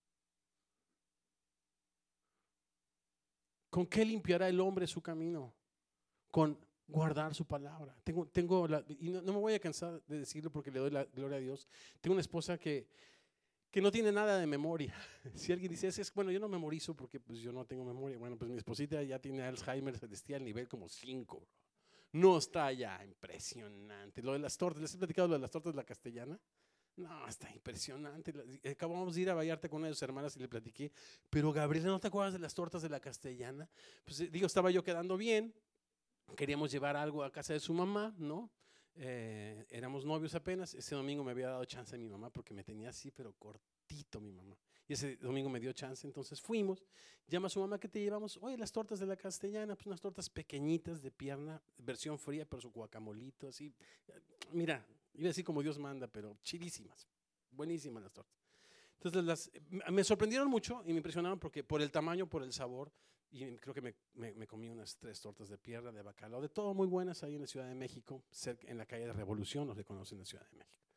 ¿Con qué limpiará el hombre su camino? Con guardar su palabra. Y no me voy a cansar de decirlo porque le doy la gloria a Dios. Tengo una esposa que no tiene nada de memoria. Si alguien dice, bueno, yo no memorizo porque pues yo no tengo memoria. Bueno, pues mi esposita ya tiene Alzheimer celestial nivel como 5. No, está ya impresionante. Lo de las tortas, ¿les he platicado lo de las tortas de la Castellana? No, está impresionante. Acabamos de ir a Vallarta con una de sus hermanas y le platiqué, pero Gabriela, ¿no te acuerdas de las tortas de la Castellana? Pues estaba yo quedando bien, queríamos llevar algo a casa de su mamá, ¿no? Éramos novios apenas. Ese domingo me había dado chance mi mamá porque me tenía así, pero cortito mi mamá. Y ese domingo me dio chance, entonces fuimos. Llama a su mamá, ¿qué te llevamos? Oye, las tortas de la Castellana, pues unas tortas pequeñitas de pierna, versión fría, pero su guacamolito, así. Mira, Iba a decir como Dios manda, pero chidísimas, buenísimas las tortas. Entonces me sorprendieron mucho y me impresionaron porque por el tamaño, por el sabor, y creo que me comí unas 3 tortas de pierna, de bacalao, de todo muy buenas ahí en la Ciudad de México, cerca, en la calle de Revolución, los que conocen la Ciudad de México.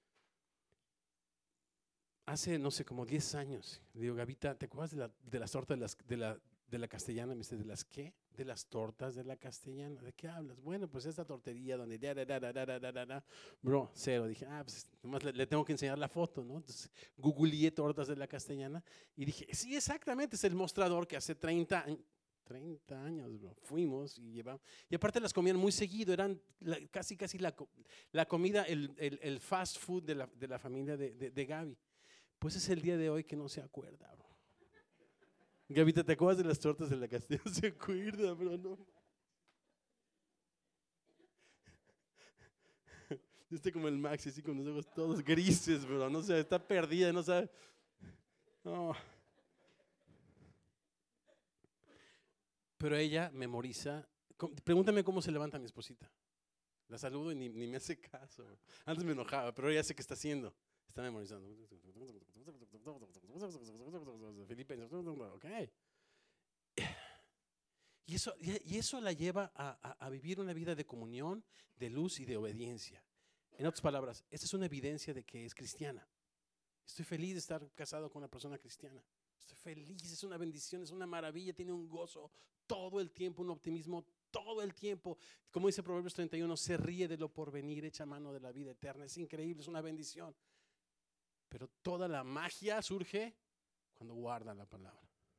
Hace, no sé, como 10 años, le digo, Gavita, ¿te acuerdas de las tortas de la Castellana? Me dice, ¿de las qué? De las tortas de la Castellana. ¿De qué hablas? Bueno, pues esta tortería donde bro, cero. Dije, pues nomás le tengo que enseñar la foto, ¿no? Entonces, googleé tortas de la Castellana y dije, sí, exactamente, es el mostrador que hace 30 años, bro, fuimos y llevamos. Y aparte las comían muy seguido, eran casi la comida, el fast food de la familia de Gaby. Pues es el día de hoy que no se acuerda, bro. Gavita, ¿te acuerdas de las tortas de la Castellana? No se acuerda, bro, no. Este como el Maxi, así con los ojos todos grises, bro. No sé, está perdida, no sabe. No. Pero ella memoriza. Pregúntame cómo se levanta mi esposita. La saludo y ni me hace caso. Bro. Antes me enojaba, pero ella sé qué está haciendo. Está memorizando. Felipe, ok. Y eso la lleva a vivir una vida de comunión, de luz y de obediencia. En otras palabras, esta es una evidencia de que es cristiana. Estoy feliz de estar casado con una persona cristiana. Estoy feliz, es una bendición, es una maravilla, tiene un gozo todo el tiempo, un optimismo todo el tiempo. Como dice Proverbios 31, se ríe de lo porvenir, echa mano de la vida eterna. Es increíble, es una bendición. Pero toda la magia surge cuando guardan la palabra.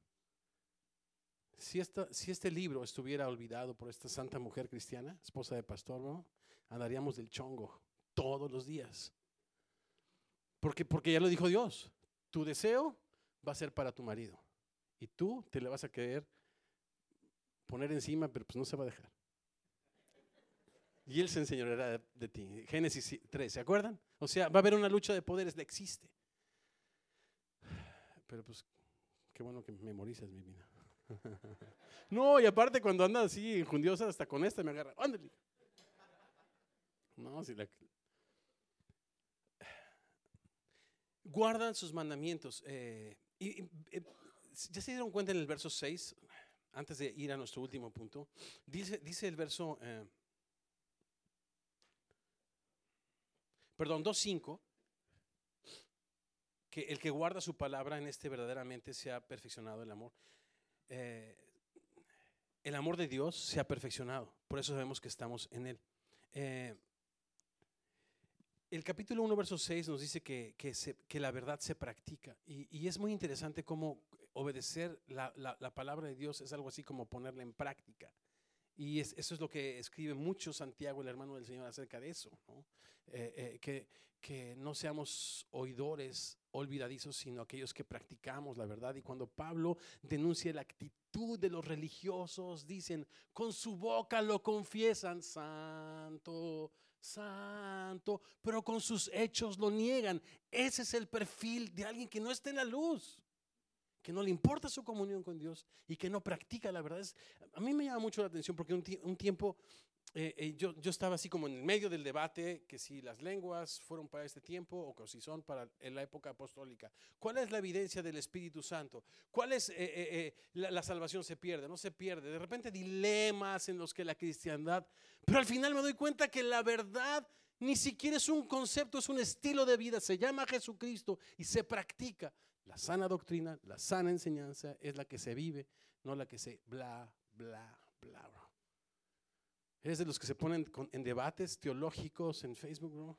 Si este libro estuviera olvidado por esta santa mujer cristiana, esposa de pastor, ¿no? Andaríamos del chongo todos los días. Porque ya lo dijo Dios. Tu deseo va a ser para tu marido. Y tú te le vas a querer poner encima, pero pues no se va a dejar. Y él se enseñoreará de ti. Génesis 3, ¿se acuerdan? O sea, va a haber una lucha de poderes, existe. Pero pues, qué bueno que memorizas mi vida. No, y aparte cuando andas así injundiosa, hasta con esta me agarra. Ándale. No, si guardan sus mandamientos. Ya se dieron cuenta en el verso 6, antes de ir a nuestro último punto, dice el verso, 2:5, que el que guarda su palabra en verdaderamente se ha perfeccionado el amor. El amor de Dios se ha perfeccionado, por eso sabemos que estamos en él. El capítulo 1, verso 6 nos dice que la verdad se practica y es muy interesante cómo obedecer la palabra de Dios es algo así como ponerla en práctica. Y eso es lo que escribe mucho Santiago, el hermano del Señor, acerca de eso, ¿no? Que no seamos oidores olvidadizos, sino aquellos que practicamos la verdad. Y cuando Pablo denuncia la actitud de los religiosos, dicen, con su boca lo confiesan, santo, santo, pero con sus hechos lo niegan. Ese es el perfil de alguien que no está en la luz, que no le importa su comunión con Dios y que no practica la verdad. A mí me llama mucho la atención porque un tiempo yo estaba así como en el medio del debate, que si las lenguas fueron para este tiempo o que si son para la época apostólica. ¿Cuál es la evidencia del Espíritu Santo? ¿Cuál es la salvación? ¿Se pierde? ¿No se pierde? De repente dilemas en los que la cristiandad, pero al final me doy cuenta que la verdad ni siquiera es un concepto, es un estilo de vida. Se llama Jesucristo y se practica. La sana doctrina, la sana enseñanza es la que se vive, no la que se bla, bla, bla. ¿Eres de los que se ponen en debates teológicos en Facebook, bro?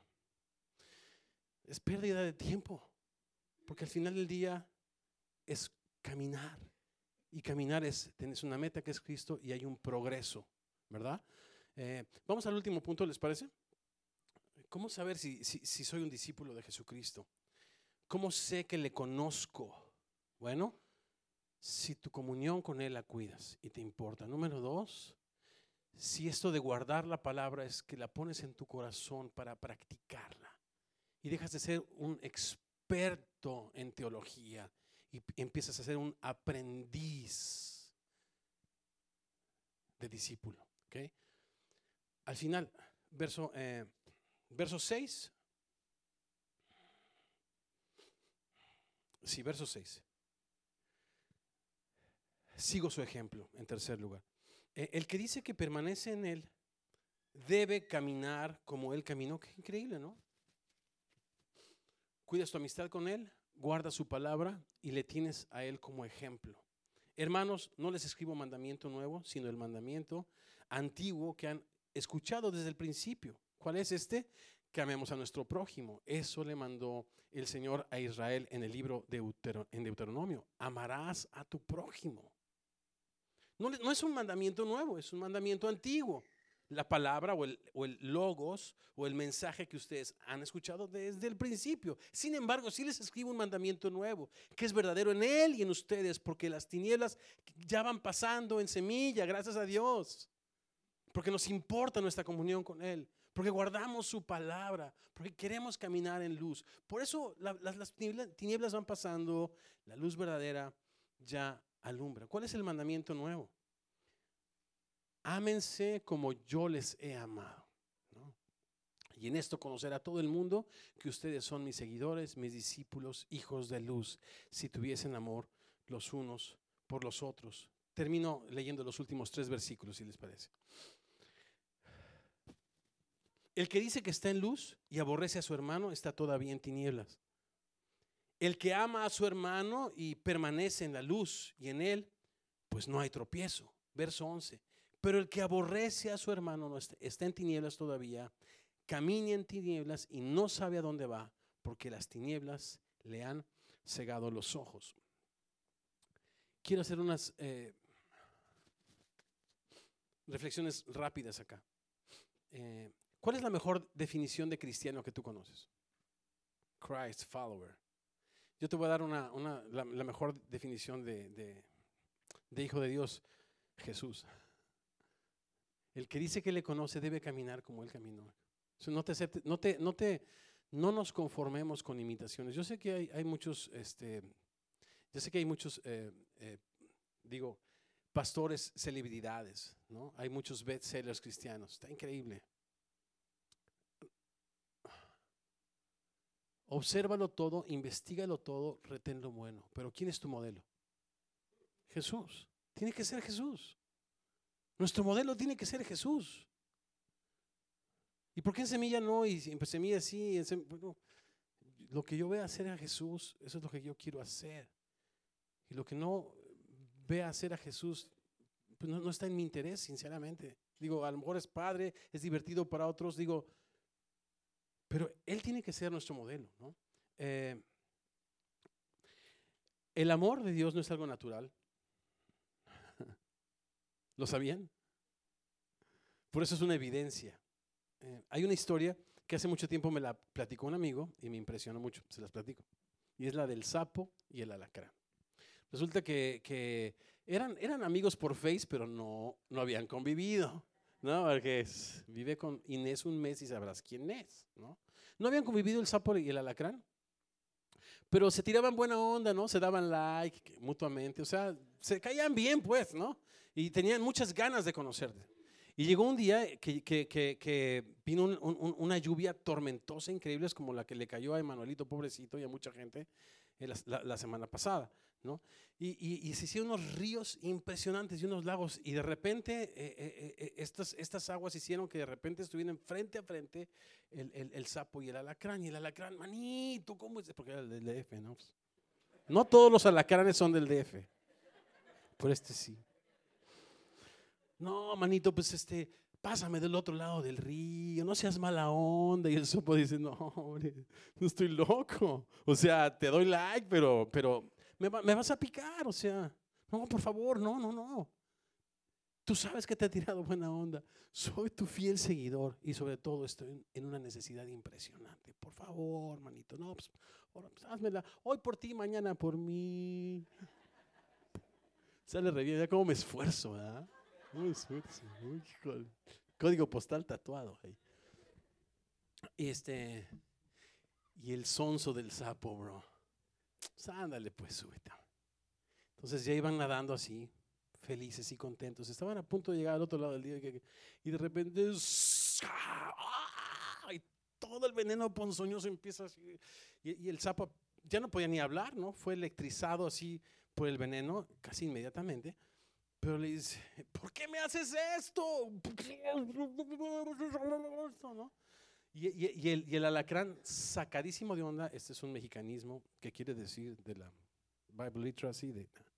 Es pérdida de tiempo, porque al final del día es caminar. Y caminar tienes una meta que es Cristo y hay un progreso, ¿verdad? Vamos al último punto, ¿les parece? ¿Cómo saber si soy un discípulo de Jesucristo? ¿Cómo sé que le conozco? Bueno, si tu comunión con Él la cuidas y te importa. Número 2, si esto de guardar la palabra es que la pones en tu corazón para practicarla y dejas de ser un experto en teología y empiezas a ser un aprendiz de discípulo, ¿okay? Al final, verso Verso 6. Sí, verso 6. Sigo su ejemplo en tercer lugar. El que dice que permanece en él debe caminar como él caminó. Qué increíble, ¿no? Cuidas tu amistad con él, guarda su palabra y le tienes a él como ejemplo. Hermanos, no les escribo mandamiento nuevo, sino el mandamiento antiguo que han escuchado desde el principio. ¿Cuál es este? Que amemos a nuestro prójimo. Eso le mandó el Señor a Israel en el libro de Deuteronomio. Amarás a tu prójimo. No es un mandamiento nuevo, es un mandamiento antiguo. La palabra o el logos o el mensaje que ustedes han escuchado desde el principio. Sin embargo, sí les escribo un mandamiento nuevo, que es verdadero en él y en ustedes, porque las tinieblas ya van pasando en semilla, gracias a Dios. Porque nos importa nuestra comunión con él, porque guardamos su palabra, porque queremos caminar en luz. Por eso las tinieblas van pasando, la luz verdadera ya alumbra. ¿Cuál es el mandamiento nuevo? Ámense como yo les he amado, ¿no? Y en esto conocerá todo el mundo que ustedes son mis seguidores, mis discípulos, hijos de luz, si tuviesen amor los unos por los otros. Termino leyendo los últimos 3 versículos, si les parece. El que dice que está en luz y aborrece a su hermano está todavía en tinieblas. El que ama a su hermano y permanece en la luz y en él, pues no hay tropiezo. Verso 11. Pero el que aborrece a su hermano no está en tinieblas todavía, camina en tinieblas y no sabe a dónde va, porque las tinieblas le han cegado los ojos. Quiero hacer unas reflexiones rápidas acá. ¿Cuál es la mejor definición de cristiano que tú conoces? Christ follower. Yo te voy a dar la mejor definición de hijo de Dios, Jesús. El que dice que le conoce debe caminar como él caminó. No nos conformemos con imitaciones. Yo sé que hay muchos, pastores celebridades, ¿no? Hay muchos bestsellers cristianos. Está increíble. Obsérvalo todo, investígalo todo, retén lo bueno. Pero ¿quién es tu modelo? Jesús. Tiene que ser Jesús. Nuestro modelo tiene que ser Jesús. ¿Y por qué en Semilla no? Y en Semilla sí. Bueno, lo que yo vea hacer a Jesús, eso es lo que yo quiero hacer. Y lo que no vea hacer a Jesús, pues no está en mi interés, sinceramente. Digo, a lo mejor es padre, es divertido para otros, digo, pero Él tiene que ser nuestro modelo, ¿no? El amor de Dios no es algo natural. ¿Lo sabían? Por eso es una evidencia. Hay una historia que hace mucho tiempo me la platicó un amigo y me impresionó mucho, se las platico. Y es la del sapo y el alacrán. Resulta que eran amigos por Face, pero no habían convivido, ¿no? Porque vive con Inés un mes y sabrás quién es, ¿no? No habían convivido el sapo y el alacrán, pero se tiraban buena onda, ¿no? Se daban like mutuamente, o sea, se caían bien, pues, ¿no? Y tenían muchas ganas de conocerte. Y llegó un día que vino una lluvia tormentosa, increíble, es como la que le cayó a Emanuelito, pobrecito, y a mucha gente la semana pasada, ¿no? Y se hicieron unos ríos impresionantes y unos lagos, y de repente estas aguas hicieron que de repente estuvieran frente a frente el sapo y el alacrán. Y el alacrán, manito, ¿cómo es? Porque era del DF, ¿no? No todos los alacranes son del DF, pero este sí. No, manito, pues pásame del otro lado del río, no seas mala onda. Y el sapo dice, no, hombre, no estoy loco. O sea, te doy like, pero me vas a picar, o sea, no, por favor, no. Tú sabes que te he tirado buena onda. Soy tu fiel seguidor y sobre todo estoy en una necesidad impresionante. Por favor, manito, no, pues házmela. Hoy por ti, mañana por mí. Sale re bien, ya cómo me esfuerzo, ¿verdad? Muy esfuerzo. Uy, código postal tatuado ahí. Y el sonso del sapo, bro. Pues ándale, pues, súbete. Entonces ya iban nadando así, felices y contentos. Estaban a punto de llegar al otro lado del río y de repente y todo el veneno ponzoñoso empieza así, y el sapo ya no podía ni hablar, ¿no? Fue electrizado así por el veneno casi inmediatamente. Pero le dice, ¿por qué me haces esto? ¿No? Y el alacrán, sacadísimo de onda, este es un mexicanismo que quiere decir de la Bible literacy,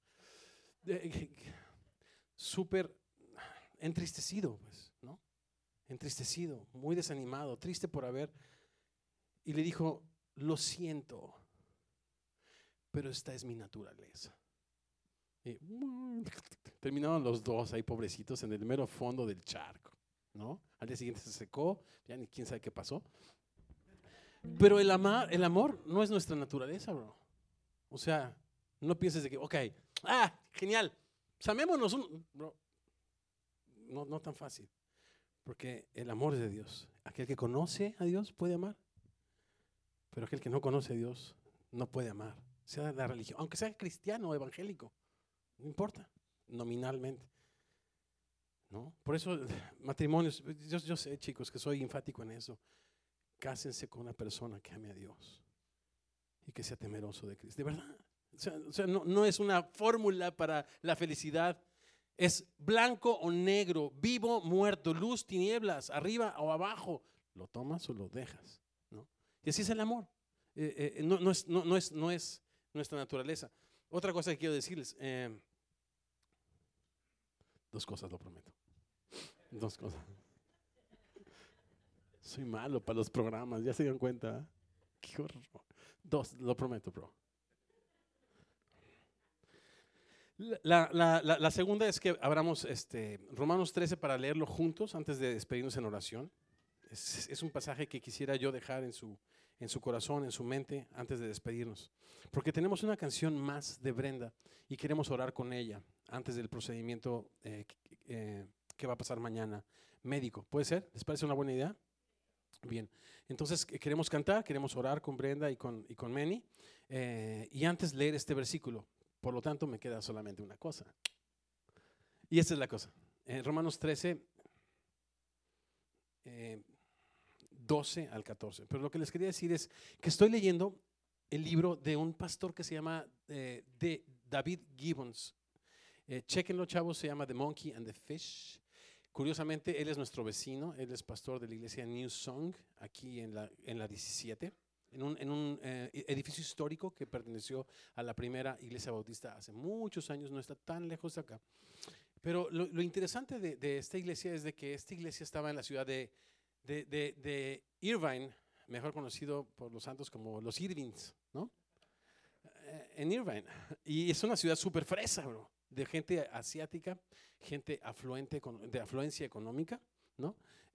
súper entristecido, pues, ¿no? Entristecido, muy desanimado, triste por haber. Y le dijo, lo siento, pero esta es mi naturaleza. Y terminaron los dos ahí pobrecitos en el mero fondo del charco, ¿no? Al día siguiente se secó, ya ni quién sabe qué pasó. Pero el amor no es nuestra naturaleza, bro. O sea, no pienses de que, ok, genial, pues amémonos bro. No tan fácil, porque el amor es de Dios. Aquel que conoce a Dios puede amar, pero aquel que no conoce a Dios no puede amar, sea la religión, aunque sea cristiano o evangélico. No importa, nominalmente, ¿no? Por eso, matrimonios, yo sé, chicos, que soy enfático en eso. Cásense con una persona que ame a Dios y que sea temeroso de Cristo. De verdad. O sea, no es una fórmula para la felicidad. Es blanco o negro, vivo, muerto, luz, tinieblas, arriba o abajo. ¿Lo tomas o lo dejas? ¿No? Y así es el amor. No es nuestra naturaleza. Otra cosa que quiero decirles. Dos cosas, lo prometo. Dos cosas. Soy malo para los programas, ya se dieron cuenta. Qué horror. Dos, lo prometo, bro. La segunda es que abramos Romanos 13 para leerlo juntos antes de despedirnos en oración. Es un pasaje que quisiera yo dejar en su corazón, en su mente, antes de despedirnos. Porque tenemos una canción más de Brenda y queremos orar con ella antes del procedimiento que va a pasar mañana médico. ¿Puede ser? ¿Les parece una buena idea? Bien, entonces queremos cantar, queremos orar con Brenda y con Manny, y antes leer este versículo. Por lo tanto, me queda solamente una cosa. Y esta es la cosa. Romanos 13, 12 al 14. Pero lo que les quería decir es que estoy leyendo el libro de un pastor que se llama de David Gibbons. Chequenlo, chavos, se llama The Monkey and the Fish. Curiosamente, él es nuestro vecino, él es pastor de la iglesia New Song, aquí en la 17, en un edificio histórico que perteneció a la primera iglesia bautista hace muchos años, no está tan lejos de acá. Pero lo interesante de esta iglesia es de que esta iglesia estaba en la ciudad de Irvine, mejor conocido por los santos como los Irvings, ¿no? En Irvine. Y es una ciudad súper fresa, bro, de gente asiática, gente de afluencia económica, ¿no?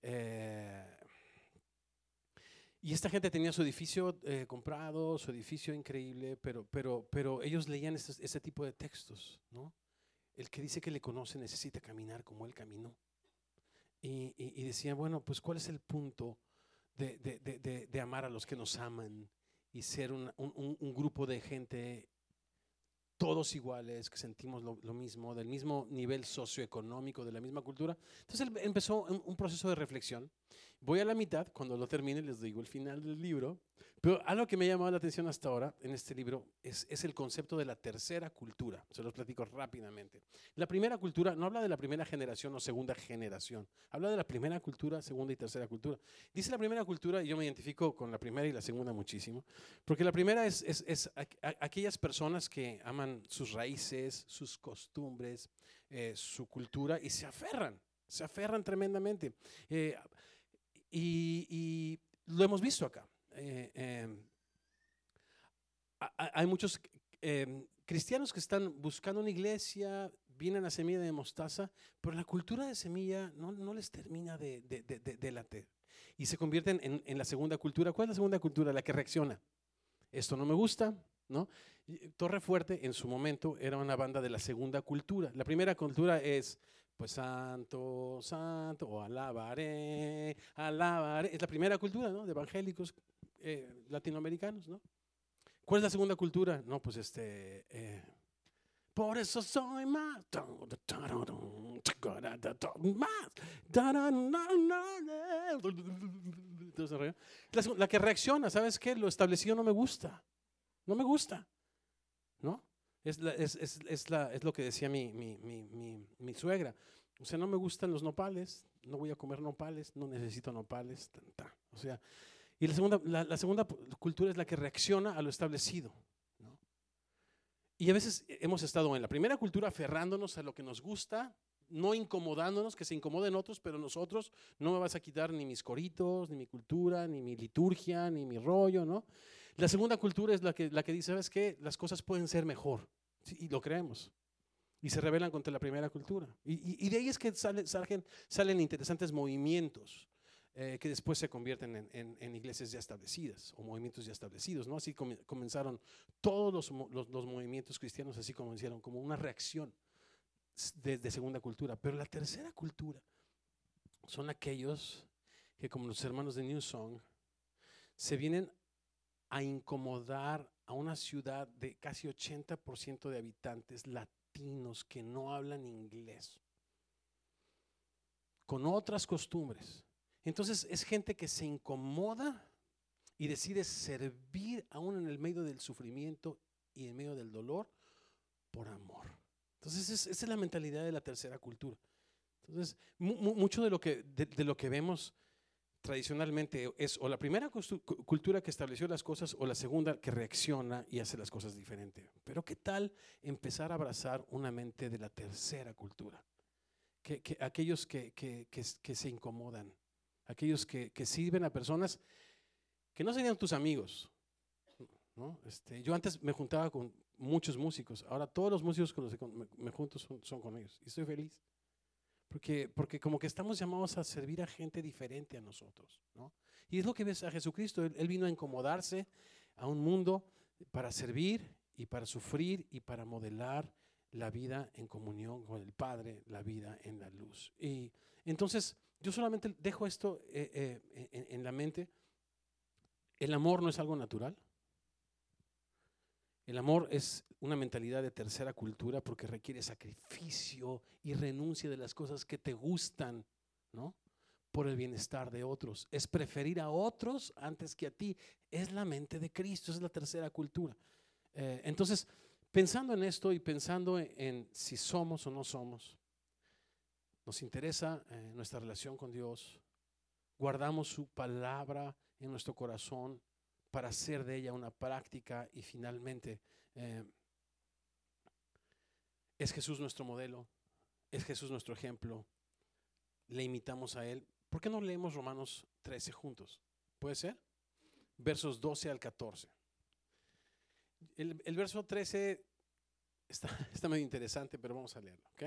Y esta gente tenía su edificio comprado, su edificio increíble, pero ellos leían ese tipo de textos, ¿no? El que dice que le conoce necesita caminar como él caminó. Y decían, bueno, pues ¿cuál es el punto de amar a los que nos aman y ser un grupo de gente todos iguales, que sentimos lo mismo, del mismo nivel socioeconómico, de la misma cultura? Entonces él empezó un proceso de reflexión. Voy a la mitad, cuando lo termine les digo el final del libro, pero algo que me ha llamado la atención hasta ahora en este libro es el concepto de la tercera cultura. Se los platico rápidamente. La primera cultura no habla de la primera generación o segunda generación, habla de la primera cultura, segunda y tercera cultura. Dice la primera cultura, y yo me identifico con la primera y la segunda muchísimo, porque la primera es aquellas personas que aman sus raíces, sus costumbres, su cultura, y se aferran tremendamente. Y lo hemos visto acá. Hay muchos cristianos que están buscando una iglesia, vienen a semilla de mostaza, pero la cultura de semilla no les termina de latir. Y se convierten en la segunda cultura. ¿Cuál es la segunda cultura? La que reacciona. Esto no me gusta, ¿no? Torre Fuerte en su momento era una banda de la segunda cultura. La primera cultura es, pues santo, santo, o alabaré, alabaré. Es la primera cultura, ¿no? De evangélicos latinoamericanos, ¿no? ¿Cuál es la segunda cultura? No, pues por eso soy más. Todo ese rollo. La que reacciona, ¿sabes qué? Lo establecido no me gusta. No me gusta, ¿no? Es lo que decía mi suegra. O sea, no me gustan los nopales, no voy a comer nopales, no necesito nopales. O sea, y la segunda cultura es la que reacciona a lo establecido, ¿no? Y a veces hemos estado en la primera cultura aferrándonos a lo que nos gusta, no incomodándonos, que se incomoden otros, pero nosotros no me vas a quitar ni mis coritos, ni mi cultura, ni mi liturgia, ni mi rollo, ¿no? La segunda cultura es la que dice, ¿sabes qué? Las cosas pueden ser mejor, sí, y lo creemos. Y se rebelan contra la primera cultura. Y de ahí es que salen interesantes movimientos que después se convierten en iglesias ya establecidas o movimientos ya establecidos, ¿no? Así comenzaron todos los movimientos cristianos, así comenzaron como una reacción de segunda cultura. Pero la tercera cultura son aquellos que, como los hermanos de New Song, se vienen a incomodar a una ciudad de casi 80% de habitantes latinos que no hablan inglés, con otras costumbres. Entonces es gente que se incomoda y decide servir aún en el medio del sufrimiento y en medio del dolor por amor. Entonces esa es la mentalidad de la tercera cultura. Entonces mucho de lo que vemos tradicionalmente es o la primera cultura que estableció las cosas o la segunda que reacciona y hace las cosas diferente. Pero ¿qué tal empezar a abrazar una mente de la tercera cultura? Aquellos que se incomodan, aquellos que sirven a personas que no serían tus amigos, ¿no? Yo antes me juntaba con muchos músicos, ahora todos los músicos con los que me junto son con ellos y estoy feliz. Porque como que estamos llamados a servir a gente diferente a nosotros, ¿no? Y es lo que ves a Jesucristo. Él vino a incomodarse a un mundo para servir y para sufrir y para modelar la vida en comunión con el Padre, la vida en la luz. Y entonces yo solamente dejo esto en la mente. El amor no es algo natural. El amor es una mentalidad de tercera cultura porque requiere sacrificio y renuncia de las cosas que te gustan, ¿no? Por el bienestar de otros. Es preferir a otros antes que a ti. Es la mente de Cristo, es la tercera cultura. Entonces, pensando en esto y pensando en si somos o no somos, nos interesa nuestra relación con Dios, guardamos su palabra en nuestro corazón para hacer de ella una práctica y finalmente es Jesús nuestro modelo, es Jesús nuestro ejemplo, le imitamos a Él. ¿Por qué no leemos Romanos 13 juntos? ¿Puede ser? Versos 12 al 14. El verso 13 está medio interesante, pero vamos a leerlo, ¿ok?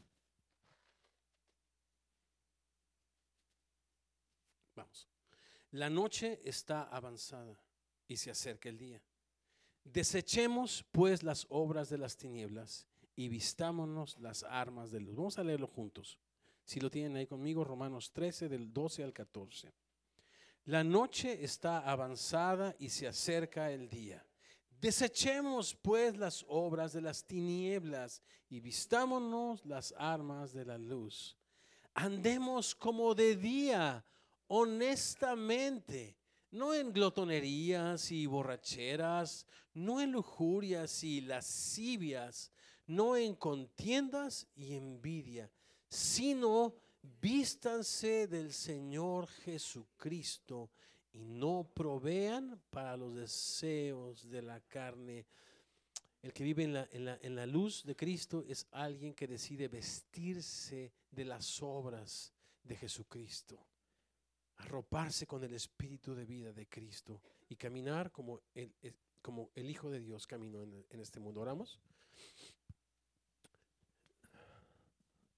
Vamos. La noche está avanzada y se acerca el día. Desechemos pues las obras de las tinieblas y vistámonos las armas de luz. Vamos a leerlo juntos. Si lo tienen ahí conmigo, Romanos 13 del 12 al 14. La noche está avanzada y se acerca el día. Desechemos pues las obras de las tinieblas y vistámonos las armas de la luz. Andemos como de día, honestamente, no en glotonerías y borracheras, no en lujurias y lascivias, no en contiendas y envidia, sino vístanse del Señor Jesucristo y no provean para los deseos de la carne. El que vive en la luz de Cristo es alguien que decide vestirse de las obras de Jesucristo, arroparse con el espíritu de vida de Cristo y caminar como el Hijo de Dios caminó en este mundo. ¿Oramos?